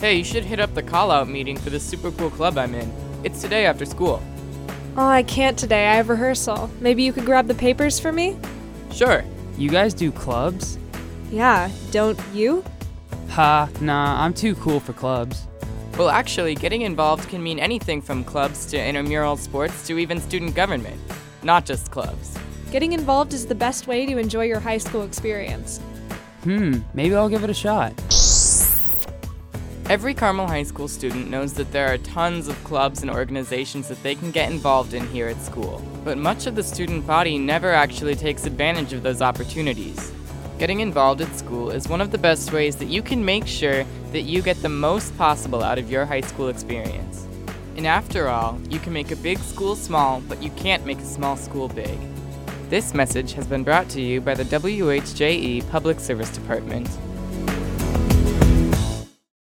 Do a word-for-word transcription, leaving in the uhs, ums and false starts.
Hey, you should hit up the call-out meeting for this super cool club I'm in. It's today after school. Oh, I can't today. I have rehearsal. Maybe you could grab the papers for me? Sure. You guys do clubs? Yeah, don't you? Ha, nah, I'm too cool for clubs. Well, actually, getting involved can mean anything from clubs to intramural sports to even student government. Not just clubs. Getting involved is the best way to enjoy your high school experience. Hmm, maybe I'll give it a shot. Every Carmel High School student knows that there are tons of clubs and organizations that they can get involved in here at school. But much of the student body never actually takes advantage of those opportunities. Getting involved at school is one of the best ways that you can make sure that you get the most possible out of your high school experience. And after all, you can make a big school small, but you can't make a small school big. This message has been brought to you by the W H J E Public Service Department.